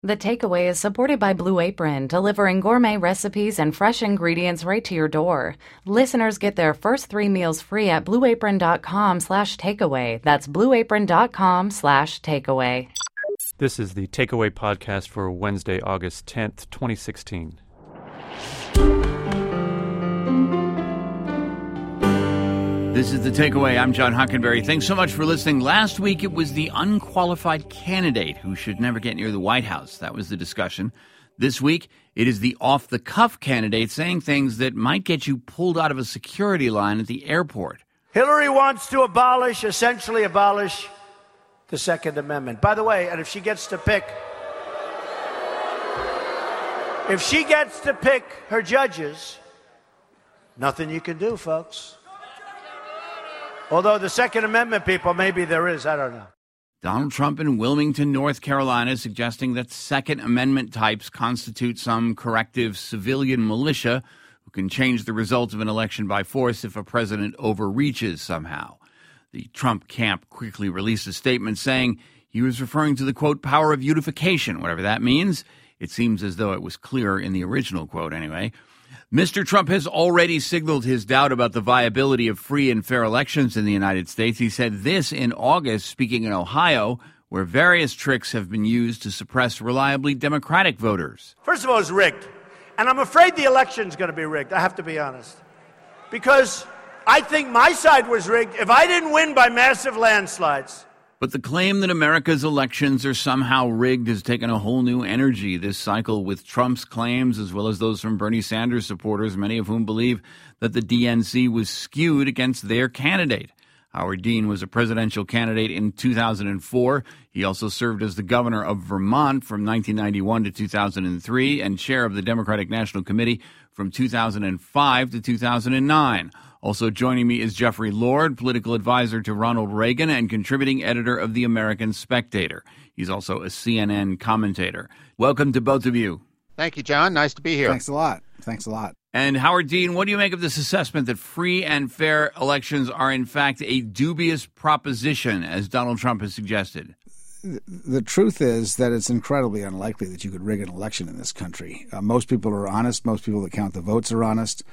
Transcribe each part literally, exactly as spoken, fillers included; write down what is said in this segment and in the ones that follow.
The Takeaway is supported by Blue Apron, delivering gourmet recipes and fresh ingredients right to your door. Listeners get their first three meals free at blueapron.com slash takeaway. That's blueapron.com slash takeaway. This is the Takeaway podcast for Wednesday, August tenth, twenty sixteen. This is The Takeaway. I'm John Hockenberry. Thanks so much for listening. Last week, it was the unqualified candidate who should never get near the White House. That was the discussion. This week, it is the off-the-cuff candidate saying things that might get you pulled out of a security line at the airport. Hillary wants to abolish, essentially abolish, the Second Amendment. By the way, and if she gets to pick, if she gets to pick her judges, nothing you can do, folks. Although the Second Amendment people, maybe there is, I don't know. Donald Trump in Wilmington, North Carolina, suggesting that Second Amendment types constitute some corrective civilian militia who can change the result of an election by force if a president overreaches somehow. The Trump camp quickly released a statement saying he was referring to the, quote, power of unification, whatever that means. It seems as though it was clear in the original quote anyway. Mister Trump has already signaled his doubt about the viability of free and fair elections in the United States. He said this in August, speaking in Ohio, where various tricks have been used to suppress reliably Democratic voters. First of all, it's rigged. And I'm afraid the election's going to be rigged, I have to be honest. Because I think my side was rigged if I didn't win by massive landslides. But the claim that America's elections are somehow rigged has taken a whole new energy this cycle, with Trump's claims as well as those from Bernie Sanders supporters, many of whom believe that the D N C was skewed against their candidate. Howard Dean was a presidential candidate in two thousand four. He also served as the governor of Vermont from nineteen ninety-one to two thousand three and chair of the Democratic National Committee from two thousand five to two thousand nine. Also joining me is Jeffrey Lord, political advisor to Ronald Reagan and contributing editor of The American Spectator. He's also a C N N commentator. Welcome to both of you. Thank you, John. Nice to be here. Thanks a lot. Thanks a lot. And Howard Dean, what do you make of this assessment that free and fair elections are in fact a dubious proposition, as Donald Trump has suggested? The truth is that it's incredibly unlikely that you could rig an election in this country. Uh, most people are honest. Most people that count the votes are honest.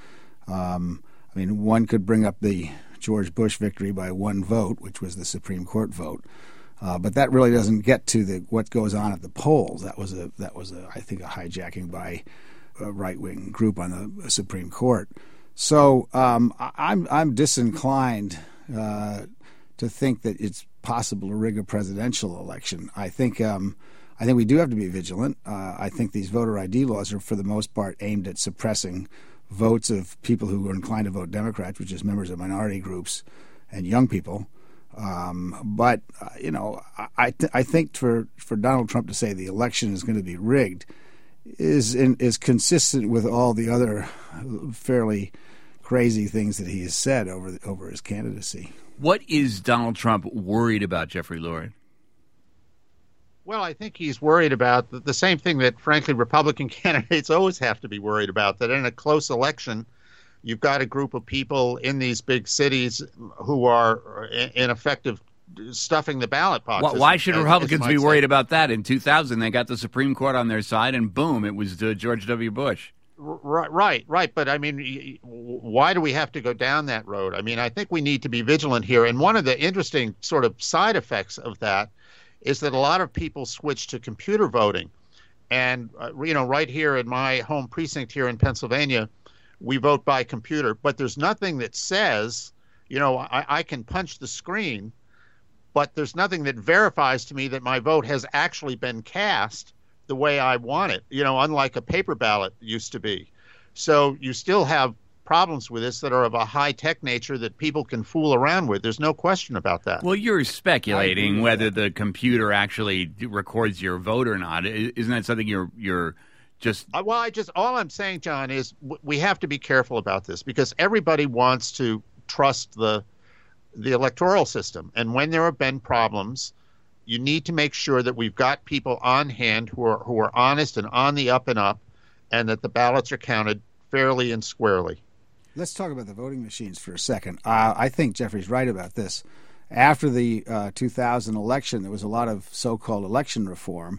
Um, I mean, one could bring up the George Bush victory by one vote, which was the Supreme Court vote, uh, but that really doesn't get to the what goes on at the polls. That was a that was a I think a hijacking by a right-wing group on the Supreme Court. So um, I'm I'm disinclined uh, to think that it's possible to rig a presidential election. I think um, I think we do have to be vigilant. Uh, I think these voter I D laws are for the most part aimed at suppressing votes of people who are inclined to vote Democrat, which is members of minority groups and young people. Um, but, uh, you know, I th- I think for, for Donald Trump to say the election is going to be rigged is in, is consistent with all the other fairly crazy things that he has said over the, over his candidacy. What is Donald Trump worried about, Jeffrey Lord? Well, I think he's worried about the, the same thing that, frankly, Republican candidates always have to be worried about, that in a close election, you've got a group of people in these big cities who are ineffective stuffing the ballot boxes. Why should as, Republicans as be worried say. about that? In two thousand, they got the Supreme Court on their side, and boom, it was uh, George W. Bush. Right, right, right. But, I mean, why do we have to go down that road? I mean, I think we need to be vigilant here. And one of the interesting sort of side effects of that is that a lot of people switch to computer voting. And, uh, you know, right here in my home precinct here in Pennsylvania, we vote by computer. But there's nothing that says, you know, I, I can punch the screen, but there's nothing that verifies to me that my vote has actually been cast the way I want it, you know, unlike a paper ballot used to be. So you still have problems with this that are of a high-tech nature that people can fool around with. There's no question about that. Well, you're speculating whether the computer actually records your vote or not. Isn't that something you're you're just... Uh, well, I just all I'm saying, John, is w- we have to be careful about this because everybody wants to trust the the electoral system. And when there have been problems, you need to make sure that we've got people on hand who are who are honest and on the up and up, and that the ballots are counted fairly and squarely. Let's talk about the voting machines for a second. Uh, I think Jeffrey's right about this. After the uh, two thousand election, there was a lot of so-called election reform,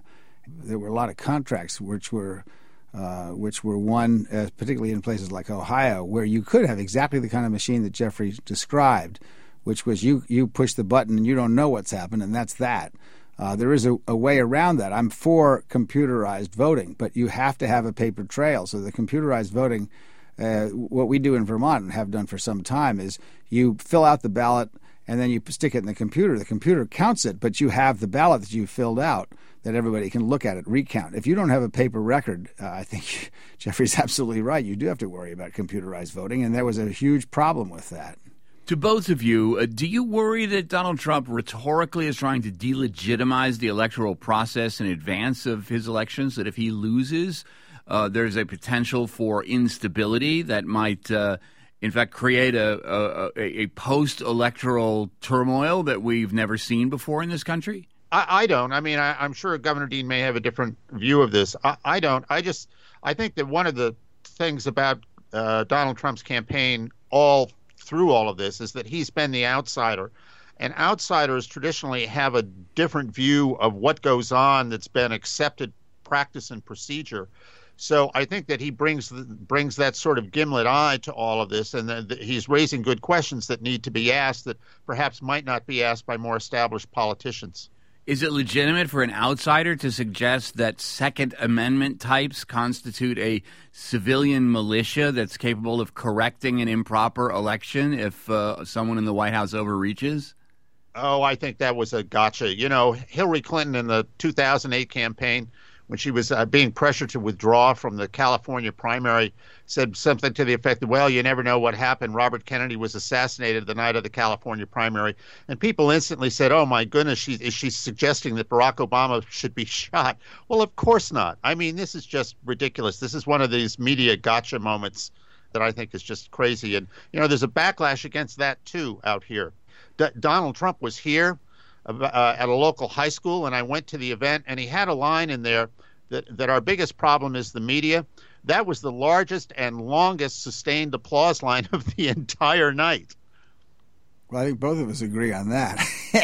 there were a lot of contracts which were uh, which were won, uh, particularly in places like Ohio, where you could have exactly the kind of machine that Jeffrey described, which was you you push the button and you don't know what's happened, and that's that. Uh, there is a, a way around that. I'm for computerized voting, but you have to have a paper trail. So the computerized voting, uh, what we do in Vermont and have done for some time, is you fill out the ballot and then you stick it in the computer. The computer counts it, but you have the ballot that you filled out that everybody can look at it, recount. If you don't have a paper record, uh, I think Jeffrey's absolutely right. You do have to worry about computerized voting, and there was a huge problem with that. To both of you, uh, do you worry that Donald Trump rhetorically is trying to delegitimize the electoral process in advance of his elections, that if he loses, uh, there's a potential for instability that might, uh, in fact, create a, a, a post-electoral turmoil that we've never seen before in this country? I, I don't. I mean, I, I'm sure Governor Dean may have a different view of this. I, I don't. I just I think that one of the things about uh, Donald Trump's campaign all through all of this is that he's been the outsider, and outsiders traditionally have a different view of what goes on that's been accepted practice and procedure. So I think that he brings brings that sort of gimlet eye to all of this, and that he's raising good questions that need to be asked that perhaps might not be asked by more established politicians. Is it legitimate for an outsider to suggest that Second Amendment types constitute a civilian militia that's capable of correcting an improper election if uh, someone in the White House overreaches? Oh, I think that was a gotcha. You know, Hillary Clinton in the two thousand eight campaign, when she was uh, being pressured to withdraw from the California primary, said something to the effect of, well, you never know what happened. Robert Kennedy was assassinated the night of the California primary. And people instantly said, oh, my goodness, she, is she suggesting that Barack Obama should be shot? Well, of course not. I mean, this is just ridiculous. This is one of these media gotcha moments that I think is just crazy. And, you know, there's a backlash against that, too, out here. D- Donald Trump was here uh, at a local high school, and I went to the event, and he had a line in there that, that our biggest problem is the media. That was the largest and longest sustained applause line of the entire night. Well, I think both of us agree on that.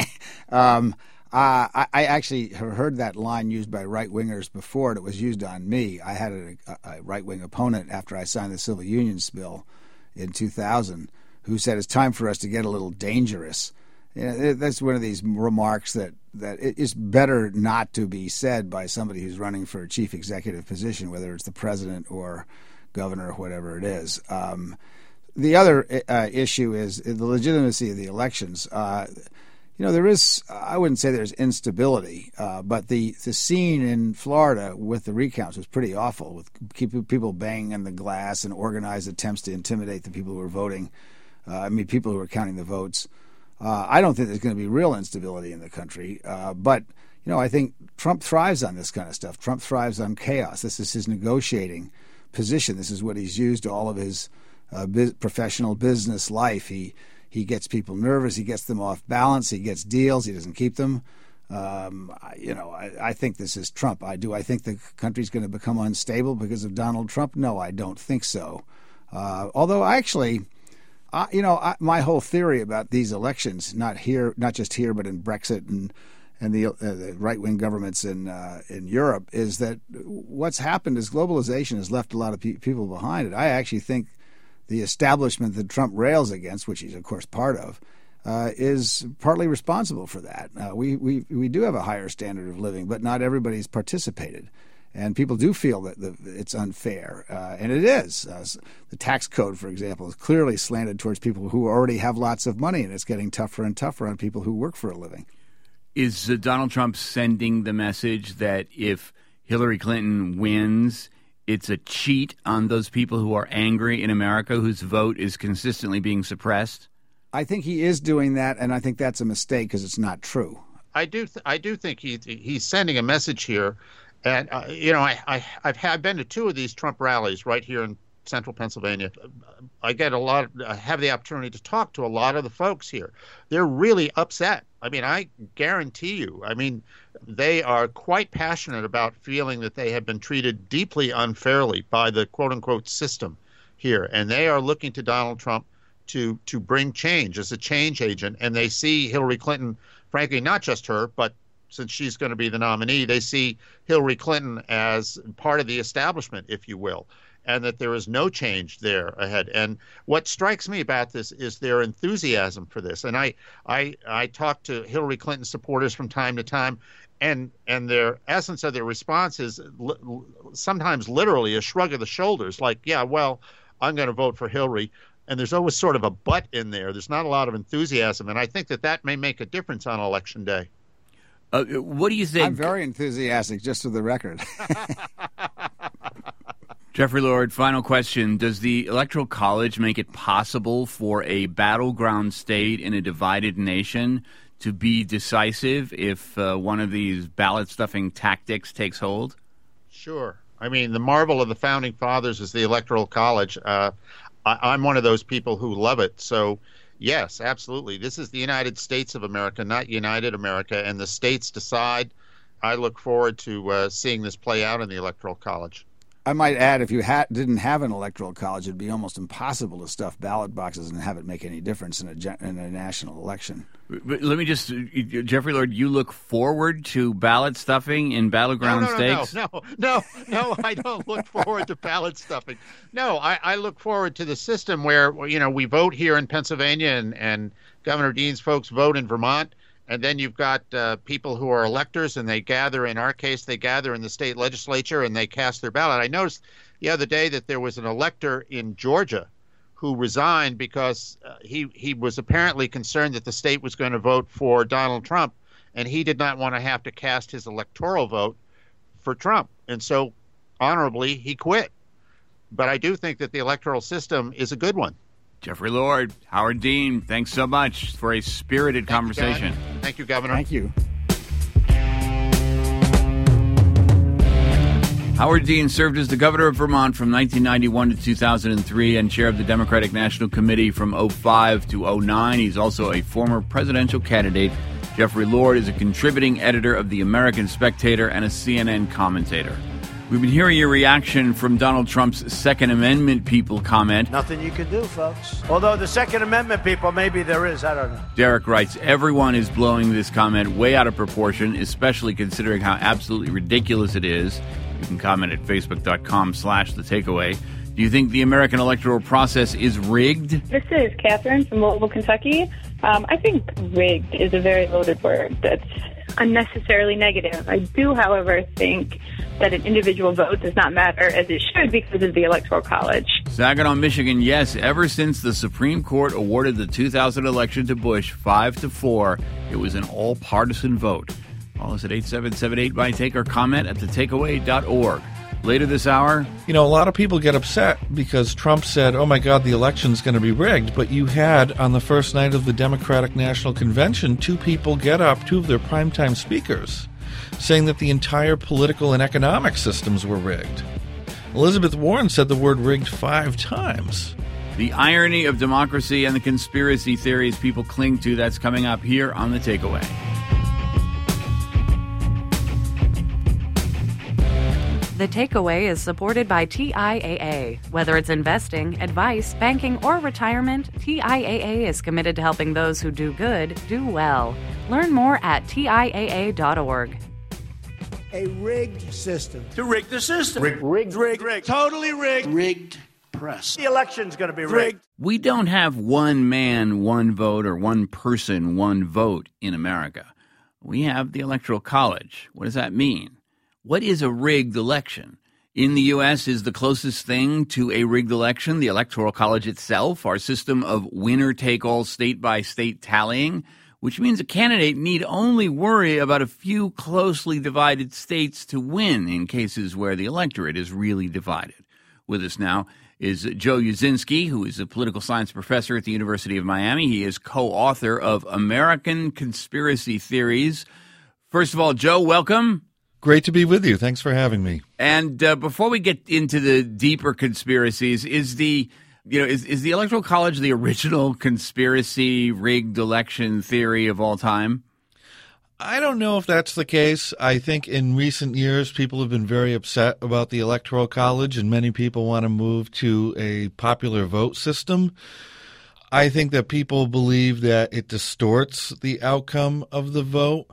um, uh, I, I actually have heard that line used by right-wingers before, and it was used on me. I had a, a right-wing opponent after I signed the Civil Unions Bill in two thousand who said it's time for us to get a little dangerous. You know, that's one of these remarks that, that it is better not to be said by somebody who's running for a chief executive position, whether it's the president or governor or whatever it is. Um, the other uh, issue is the legitimacy of the elections. Uh, you know, there is, I wouldn't say there's instability, uh, but the, the scene in Florida with the recounts was pretty awful, with keep people banging on the glass and organized attempts to intimidate the people who were voting. Uh, I mean, people who were counting the votes. Uh, I don't think there's going to be real instability in the country, uh, but you know, I think Trump thrives on this kind of stuff. Trump thrives on chaos. This is his negotiating position. This is what he's used all of his uh, biz- professional business life. He he gets people nervous. He gets them off balance. He gets deals. He doesn't keep them. Um, I, you know, I, I think this is Trump. I do. I think the country's going to become unstable because of Donald Trump. No, I don't think so. Uh, although I actually. Uh, you know, I, my whole theory about these elections, not here, not just here, but in Brexit and and the, uh, the right-wing governments in uh, in Europe, is that what's happened is globalization has left a lot of pe- people behind. And I actually think the establishment that Trump rails against, which he's of course part of, uh, is partly responsible for that. Uh, we we we do have a higher standard of living, but not everybody's participated. And people do feel that the, it's unfair, uh, and it is. Uh, the tax code, for example, is clearly slanted towards people who already have lots of money, and it's getting tougher and tougher on people who work for a living. Is uh, Donald Trump sending the message that if Hillary Clinton wins, it's a cheat on those people who are angry in America, whose vote is consistently being suppressed? I think he is doing that, and I think that's a mistake because it's not true. I do. Th- I do think he he's sending a message here. And, uh, you know, I, I, I've had, been to two of these Trump rallies right here in central Pennsylvania. I get a lot, I have the opportunity to talk to a lot of the folks here. They're really upset. I mean, I guarantee you, I mean, they are quite passionate about feeling that they have been treated deeply unfairly by the quote unquote system here. And they are looking to Donald Trump to, to bring change as a change agent. And they see Hillary Clinton, frankly, not just her, but since she's going to be the nominee, they see Hillary Clinton as part of the establishment, if you will, and that there is no change there ahead. And what strikes me about this is their enthusiasm for this. And I, I, I talk to Hillary Clinton supporters from time to time, and and their essence of their response is li- sometimes literally a shrug of the shoulders, like, yeah, well, I'm going to vote for Hillary. And there's always sort of a but in there. There's not a lot of enthusiasm. And I think that that may make a difference on Election Day. Uh, what do you think? I'm very enthusiastic, just for the record. Jeffrey Lord, final question. Does the Electoral College make it possible for a battleground state in a divided nation to be decisive if uh, one of these ballot-stuffing tactics takes hold? Sure. I mean, the marvel of the Founding Fathers is the Electoral College. Uh, I, I'm one of those people who love it. So, yes, absolutely. This is the United States of America, not United America, and the states decide. I look forward to uh, seeing this play out in the Electoral College. I might add, if you ha- didn't have an electoral college, it'd be almost impossible to stuff ballot boxes and have it make any difference in a, gen- in a national election. But let me just, Jeffrey Lord, you look forward to ballot stuffing in battleground no, no, no, states? No, no, no, no, I don't look forward to ballot stuffing. No, I, I look forward to the system where, you know, we vote here in Pennsylvania and, and Governor Dean's folks vote in Vermont. And then you've got uh, people who are electors, and they gather, in our case, they gather in the state legislature and they cast their ballot. I noticed the other day that there was an elector in Georgia who resigned because uh, he, he was apparently concerned that the state was going to vote for Donald Trump, and he did not want to have to cast his electoral vote for Trump. And so, honorably, he quit. But I do think that the electoral system is a good one. Jeffrey Lord, Howard Dean, thanks so much for a spirited Thank conversation. You, Thank you, Governor. Thank you. Howard Dean served as the governor of Vermont from nineteen ninety-one to two thousand three and chair of the Democratic National Committee from oh five to oh nine. He's also a former presidential candidate. Jeffrey Lord is a contributing editor of The American Spectator and a C N N commentator. We've been hearing your reaction from Donald Trump's Second Amendment people comment. Nothing you can do, folks. Although the Second Amendment people, maybe there is. I don't know. Derek writes, everyone is blowing this comment way out of proportion, especially considering how absolutely ridiculous it is. You can comment at facebook.com slash the takeaway. Do you think the American electoral process is rigged? This is Catherine from Louisville, Kentucky. Um, I think rigged is a very loaded word that's unnecessarily negative. I do, however, think that an individual vote does not matter as it should because of the Electoral College. Saginaw, Michigan, yes, ever since the Supreme Court awarded the two thousand election to Bush five to four, it was an all-partisan vote. Call us at eight seven seven eight by take or comment at the takeaway dot org. Later this hour, you know, a lot of people get upset because Trump said, oh, my God, the election's going to be rigged. But you had, on the first night of the Democratic National Convention, two people get up, two of their primetime speakers, saying that the entire political and economic systems were rigged. Elizabeth Warren said the word rigged five times. The irony of democracy and the conspiracy theories people cling to, that's coming up here on The Takeaway. The Takeaway is supported by T I A A. Whether it's investing, advice, banking, or retirement, T I A A is committed to helping those who do good do well. Learn more at T I A A dot org. A rigged system. To rig the system. Rigged. Rigged. Rigged. rigged. Totally rigged. Rigged press. The election's going to be rigged. We don't have one man, one vote, or one person, one vote in America. We have the Electoral College. What does that mean? What is a rigged election? In the U S, is the closest thing to a rigged election the Electoral College itself, our system of winner-take-all state-by-state tallying, which means a candidate need only worry about a few closely divided states to win in cases where the electorate is really divided. With us now is Joe Uszynski, who is a political science professor at the University of Miami. He is co-author of American Conspiracy Theories. First of all, Joe, welcome. Great to be with you. Thanks for having me. And uh, before we get into the deeper conspiracies, is the you know is, is the Electoral College the original conspiracy rigged election theory of all time? I don't know if that's the case. I think in recent years, people have been very upset about the Electoral College, and many people want to move to a popular vote system. I think that people believe that it distorts the outcome of the vote.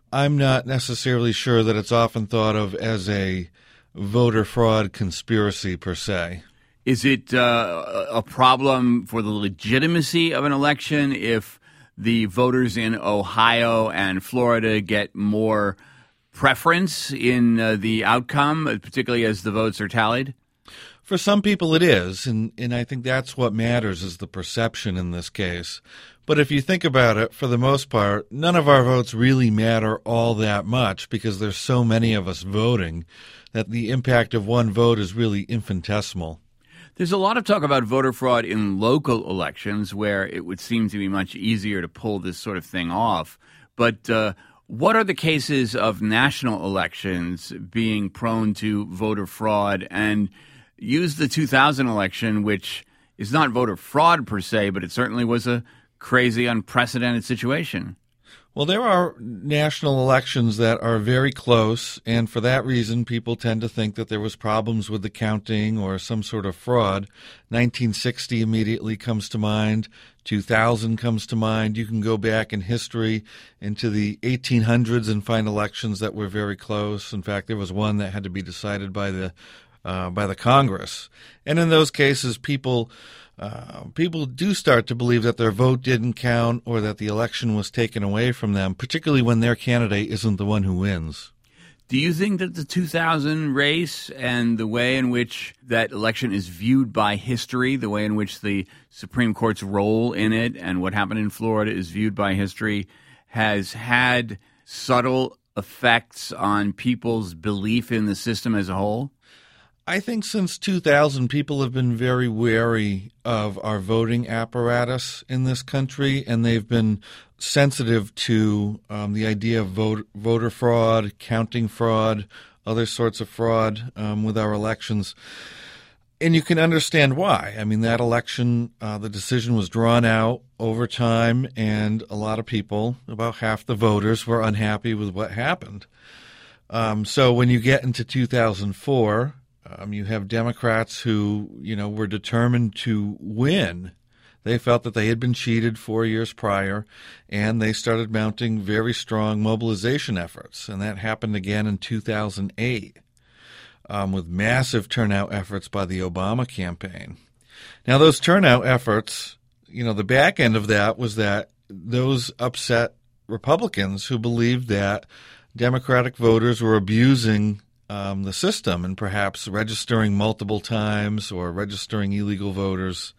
I'm not necessarily sure that it's often thought of as a voter fraud conspiracy per se. Is it uh, a problem for the legitimacy of an election if the voters in Ohio and Florida get more preference in uh, the outcome, particularly as the votes are tallied? For some people it is, and, and I think that's what matters is the perception in this case. But if you think about it, for the most part, none of our votes really matter all that much because there's so many of us voting that the impact of one vote is really infinitesimal. There's a lot of talk about voter fraud in local elections where it would seem to be much easier to pull this sort of thing off. But uh, what are the cases of national elections being prone to voter fraud? And use the two thousand election, which is not voter fraud per se, but it certainly was a crazy, unprecedented situation. Well, there are national elections that are very close, and for that reason, people tend to think that there was problems with the counting or some sort of fraud. nineteen sixty immediately comes to mind. two thousand comes to mind. You can go back in history into the eighteen hundreds and find elections that were very close. In fact, there was one that had to be decided by the uh, by the Congress. And in those cases, people Uh, people do start to believe that their vote didn't count or that the election was taken away from them, particularly when their candidate isn't the one who wins. Do you think that the two thousand race and the way in which that election is viewed by history, the way in which the Supreme Court's role in it and what happened in Florida is viewed by history, has had subtle effects on people's belief in the system as a whole? I think since two thousand, people have been very wary of our voting apparatus in this country, and they've been sensitive to um, the idea of vote, voter fraud, counting fraud, other sorts of fraud um, with our elections. And you can understand why. I mean, that election, uh, the decision was drawn out over time, and a lot of people, about half the voters, were unhappy with what happened. Um, so when you get into two thousand four, Um, you have Democrats who, you know, were determined to win. They felt that they had been cheated four years prior, and they started mounting very strong mobilization efforts. And that happened again in two thousand eight um, with massive turnout efforts by the Obama campaign. Now, those turnout efforts, you know, the back end of that was that those upset Republicans who believed that Democratic voters were abusing Um, the system and perhaps registering multiple times or registering illegal voters.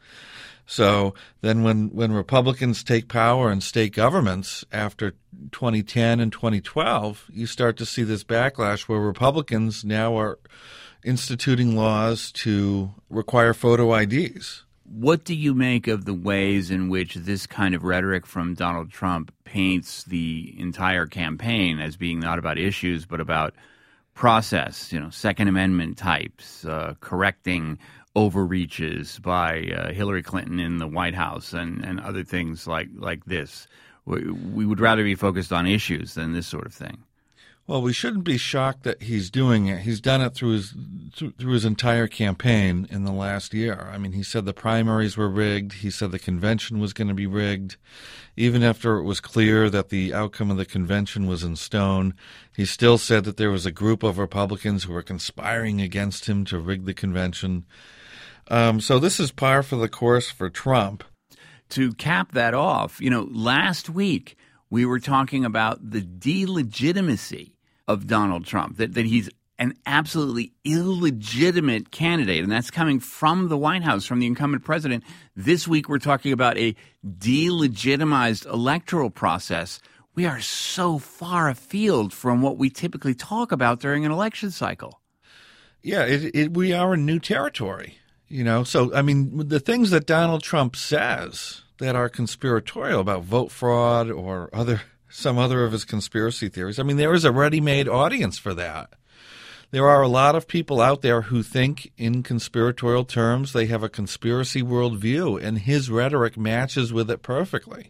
So then when, when Republicans take power in state governments after twenty ten and twenty twelve, you start to see this backlash where Republicans now are instituting laws to require photo I Ds. What do you make of the ways in which this kind of rhetoric from Donald Trump paints the entire campaign as being not about issues but about process, you know, Second Amendment types, uh, correcting overreaches by uh, Hillary Clinton in the White House and, and other things like, like this? We, we would rather be focused on issues than this sort of thing. Well, we shouldn't be shocked that he's doing it. He's done it through his through his entire campaign in the last year. I mean, he said the primaries were rigged. He said the convention was going to be rigged. Even after it was clear that the outcome of the convention was in stone, he still said that there was a group of Republicans who were conspiring against him to rig the convention. Um, so this is par for the course for Trump. To cap that off, you know, last week we were talking about the delegitimacy of Donald Trump, that, that he's an absolutely illegitimate candidate, and that's coming from the White House, from the incumbent president. This week we're talking about a delegitimized electoral process. We are so far afield from what we typically talk about during an election cycle. Yeah, it, it, we are in new territory, you know. So, I mean, the things that Donald Trump says that are conspiratorial about vote fraud or other some other of his conspiracy theories. I mean, there is a ready-made audience for that. There are a lot of people out there who think in conspiratorial terms. They have a conspiracy worldview, and his rhetoric matches with it perfectly.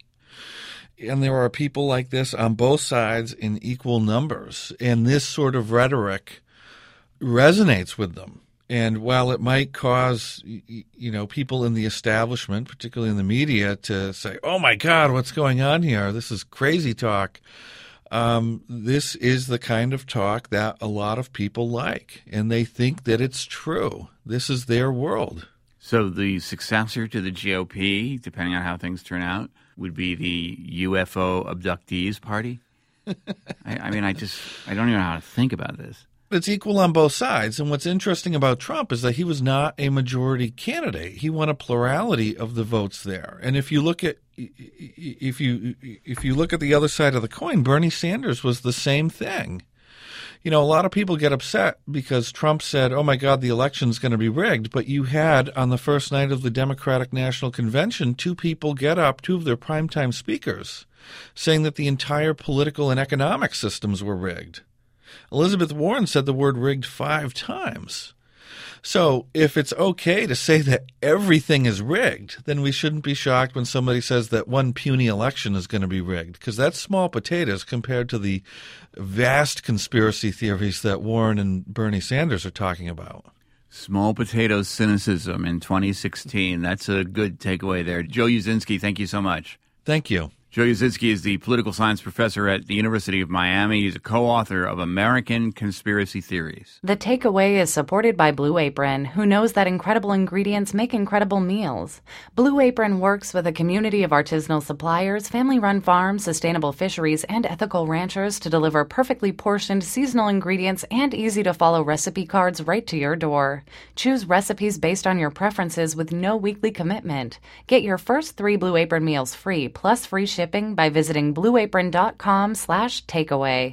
And there are people like this on both sides in equal numbers, and this sort of rhetoric resonates with them. And while it might cause, you know, people in the establishment, particularly in the media, to say, oh, my God, what's going on here? This is crazy talk. Um, this is the kind of talk that a lot of people like, and they think that it's true. This is their world. So the successor to the G O P, depending on how things turn out, would be the U F O abductees party? I, I mean, I just, I don't even know how to think about this. It's equal on both sides. And what's interesting about Trump is that he was not a majority candidate. He won a plurality of the votes there. And if you look at if you if you look at the other side of the coin, Bernie Sanders was the same thing. You know, a lot of people get upset because Trump said, oh, my God, the election's going to be rigged. But you had on the first night of the Democratic National Convention, two people get up, two of their primetime speakers, saying that the entire political and economic systems were rigged. Elizabeth Warren said the word rigged five times. So if it's okay to say that everything is rigged, then we shouldn't be shocked when somebody says that one puny election is going to be rigged, because that's small potatoes compared to the vast conspiracy theories that Warren and Bernie Sanders are talking about. Small potatoes cynicism in twenty sixteen. That's a good takeaway there. Joe Uszynski, thank you so much. Thank you. Joe Uszynski is the political science professor at the University of Miami. He's a co-author of American Conspiracy Theories. The Takeaway is supported by Blue Apron, who knows that incredible ingredients make incredible meals. Blue Apron works with a community of artisanal suppliers, family-run farms, sustainable fisheries, and ethical ranchers to deliver perfectly portioned seasonal ingredients and easy-to-follow recipe cards right to your door. Choose recipes based on your preferences with no weekly commitment. Get your first three Blue Apron meals free, plus free shipping. Shipping by visiting blueapron.com slash takeaway.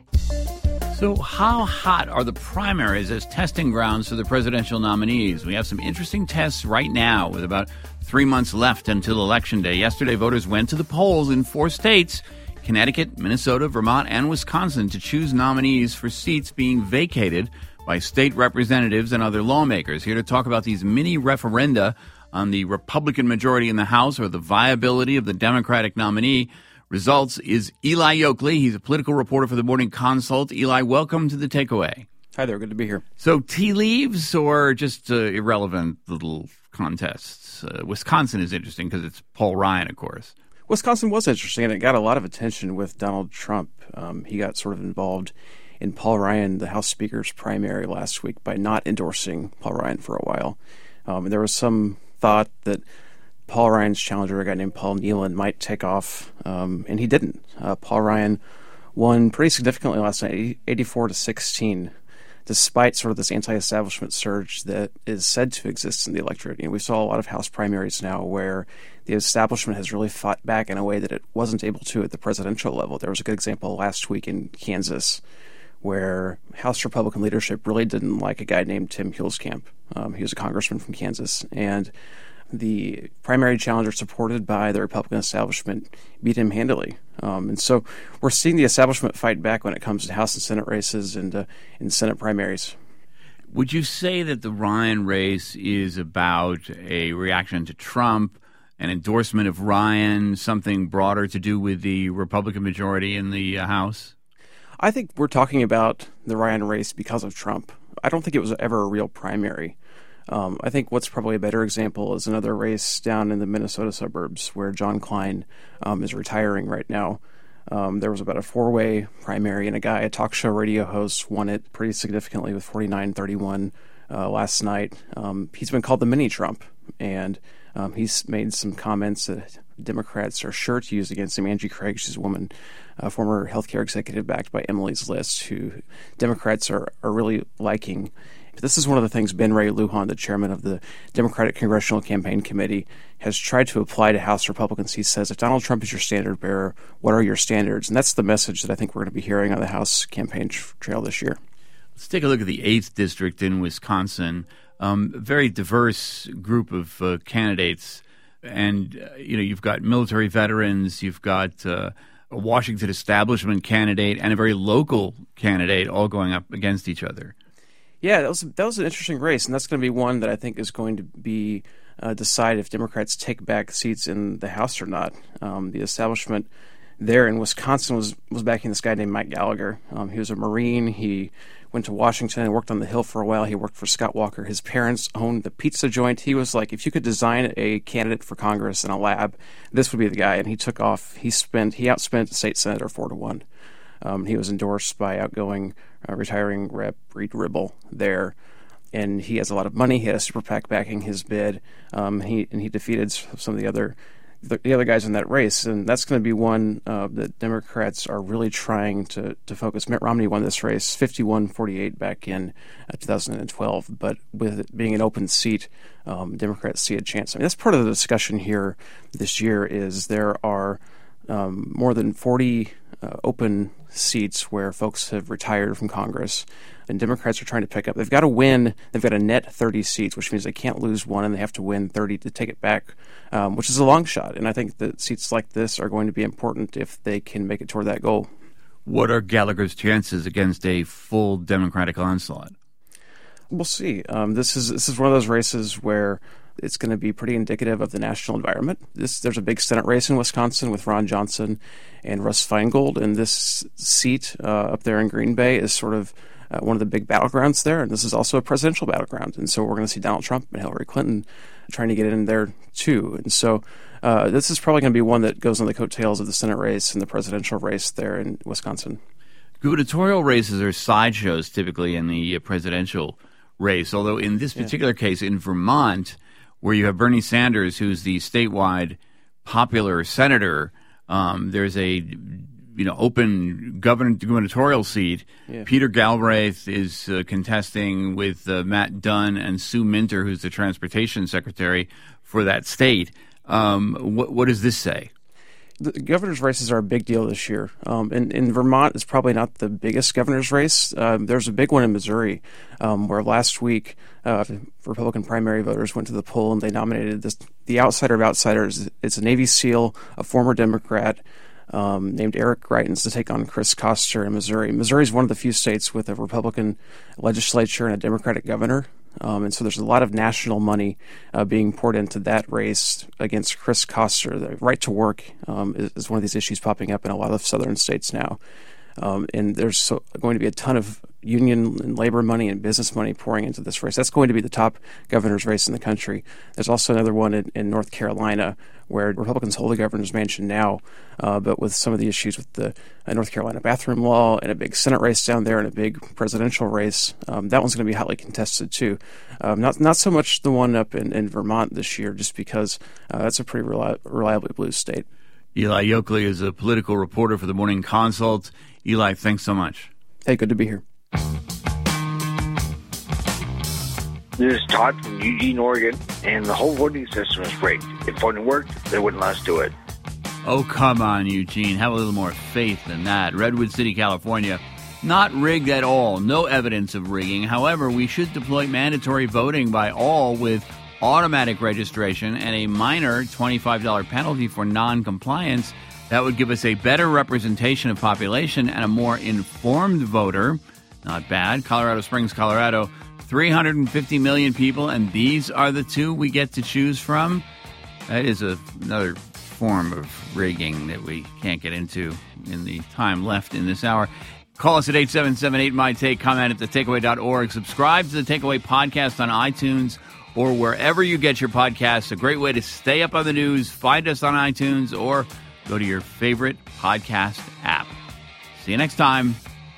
So how hot are the primaries as testing grounds for the presidential nominees? We have some interesting tests right now with about three months left until Election Day. Yesterday, voters went to the polls in four states, Connecticut, Minnesota, Vermont, and Wisconsin, to choose nominees for seats being vacated by state representatives and other lawmakers. Here to talk about these mini referenda on the Republican majority in the House or the viability of the Democratic nominee results is Eli Yokley. He's a political reporter for the Morning Consult. Eli, welcome to the Takeaway. Hi there. Good to be here. So tea leaves or just uh, irrelevant little contests? Uh, Wisconsin is interesting because it's Paul Ryan, of course. Wisconsin was interesting, and it got a lot of attention with Donald Trump. Um, he got sort of involved in Paul Ryan, the House Speaker's primary last week, by not endorsing Paul Ryan for a while. Um, and there was some thought that Paul Ryan's challenger, a guy named Paul Nealon, might take off, um, and he didn't. Uh, Paul Ryan won pretty significantly last night, eighty-four to sixteen, despite sort of this anti-establishment surge that is said to exist in the electorate. You know, we saw a lot of House primaries now where the establishment has really fought back in a way that it wasn't able to at the presidential level. There was a good example last week in Kansas where House Republican leadership really didn't like a guy named Tim Huelskamp. Um, he was a congressman from Kansas, and the primary challenger supported by the Republican establishment beat him handily. Um, and so we're seeing the establishment fight back when it comes to House and Senate races and uh, in Senate primaries. Would you say that the Ryan race is about a reaction to Trump, an endorsement of Ryan, something broader to do with the Republican majority in the uh, House? I think we're talking about the Ryan race because of Trump. I don't think it was ever a real primary. Um, I think what's probably a better example is another race down in the Minnesota suburbs where John Klein um, is retiring right now. Um, there was about a four-way primary, and a guy, a talk show radio host, won it pretty significantly with forty-nine thirty-one uh, last night. Um, he's been called the mini-Trump, and um, he's made some comments that Democrats are sure to use against him. Angie Craig, she's a woman, a former healthcare executive backed by Emily's List, who Democrats are, are really liking. This is one of the things Ben Ray Lujan, the chairman of the Democratic Congressional Campaign Committee, has tried to apply to House Republicans. He says, if Donald Trump is your standard bearer, what are your standards? And that's the message that I think we're going to be hearing on the House campaign trail this year. Let's take a look at the eighth District in Wisconsin. Um, a very diverse group of uh, candidates. And, uh, you know, you've got military veterans, you've got uh, a Washington establishment candidate, and a very local candidate all going up against each other. Yeah, that was that was an interesting race, and that's going to be one that I think is going to be uh, decide if Democrats take back seats in the House or not. Um, the establishment there in Wisconsin was was backing this guy named Mike Gallagher. Um, he was a Marine. He went to Washington and worked on the Hill for a while. He worked for Scott Walker. His parents owned the pizza joint. He was like, if you could design a candidate for Congress in a lab, this would be the guy. And he took off. He spent he outspent the state senator four to one. Um, he was endorsed by outgoing uh, retiring Rep Reed Ribble there. And he has a lot of money. He had a super PAC backing his bid. Um, he and he defeated some of the other the, the other guys in that race, and that's going to be one uh, that Democrats are really trying to, to focus. Mitt Romney won this race fifty-one forty-eight back in uh, two thousand twelve, but with it being an open seat, um, Democrats see a chance. I mean, that's part of the discussion here this year is there are um, more than forty uh, open seats where folks have retired from Congress, and Democrats are trying to pick up. They've got to win. They've got a net thirty seats, which means they can't lose one, and they have to win thirty to take it back, um, which is a long shot. And I think that seats like this are going to be important if they can make it toward that goal. What are Gallagher's chances against a full Democratic onslaught? We'll see. Um, this is this is one of those races where it's going to be pretty indicative of the national environment. This, there's a big Senate race in Wisconsin with Ron Johnson and Russ Feingold, and this seat uh, up there in Green Bay is sort of uh, one of the big battlegrounds there, and this is also a presidential battleground. And so we're going to see Donald Trump and Hillary Clinton trying to get in there too. And so uh, this is probably going to be one that goes on the coattails of the Senate race and the presidential race there in Wisconsin. Gubernatorial races are sideshows typically in the presidential race, although in this particular yeah. case in Vermont, where you have Bernie Sanders, who's the statewide popular senator, um, there's a you know open govern- gubernatorial seat. Yeah. Peter Galbraith is uh, contesting with uh, Matt Dunn and Sue Minter, who's the transportation secretary for that state. Um, what, what does this say? The governor's races are a big deal this year. Um, in, in Vermont, it's probably not the biggest governor's race. Um, there's a big one in Missouri, um, where last week uh, Republican primary voters went to the poll and they nominated this, the outsider of outsiders. It's a Navy SEAL, a former Democrat, um, named Eric Greitens to take on Chris Koster in Missouri. Missouri is one of the few states with a Republican legislature and a Democratic governor. Um, and so there's a lot of national money uh, being poured into that race against Chris Koster. The right to work um, is, is one of these issues popping up in a lot of southern states now. Um, and there's so, going to be a ton of union and labor money and business money pouring into this race. That's going to be the top governor's race in the country. There's also another one in, in North Carolina where Republicans hold the governor's mansion now, uh, but with some of the issues with the uh, North Carolina bathroom law and a big Senate race down there and a big presidential race, um, that one's going to be hotly contested too. Um, not not so much the one up in, in Vermont this year, just because uh, that's a pretty reli- reliably blue state. Eli Yokley is a political reporter for the Morning Consult. Eli, thanks so much. Hey, good to be here. This is Todd from Eugene, Oregon, and the whole voting system is rigged. If voting worked, they wouldn't let us do it. Oh, come on, Eugene. Have a little more faith than that. Redwood City, California, not rigged at all. No evidence of rigging. However, we should deploy mandatory voting by all with automatic registration and a minor twenty-five dollars penalty for non-compliance. That would give us a better representation of population and a more informed voter. Not bad. Colorado Springs, Colorado, three hundred fifty million people, and these are the two we get to choose from. That is a, another form of rigging that we can't get into in the time left in this hour. Call us at eight seven seven eight, M Y T A K E, comment at the takeaway dot org. Subscribe to the Takeaway podcast on iTunes or wherever you get your podcasts. A great way to stay up on the news. Find us on iTunes or go to your favorite podcast app. See you next time.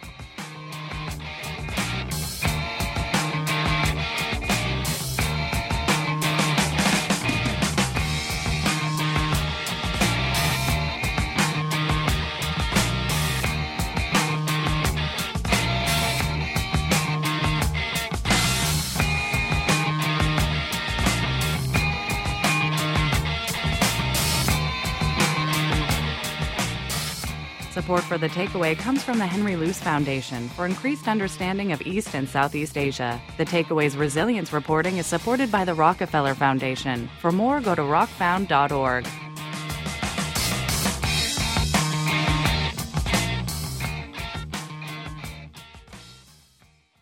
Support for The Takeaway comes from the Henry Luce Foundation for increased understanding of East and Southeast Asia. The Takeaway's resilience reporting is supported by the Rockefeller Foundation. For more, go to rock found dot org.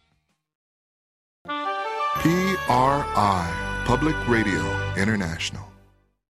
P R I, Public Radio International.